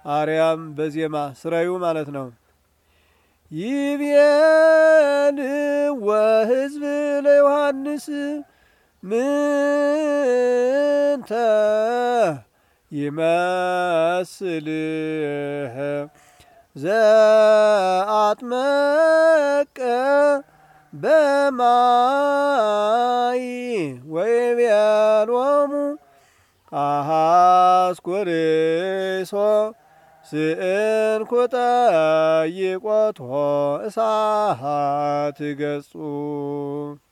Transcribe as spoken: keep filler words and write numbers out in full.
አርያም በዜማ ስራዩ ማለት ነው። ይቤን ወሕዝብ ለዮሐንስ ምንተ ይመስልህ ዘአጥመቀ በማይ ወይቤሎሙ አሐስኩርሶ ስእንኩ ጠይቆቶ እሳት ገጹ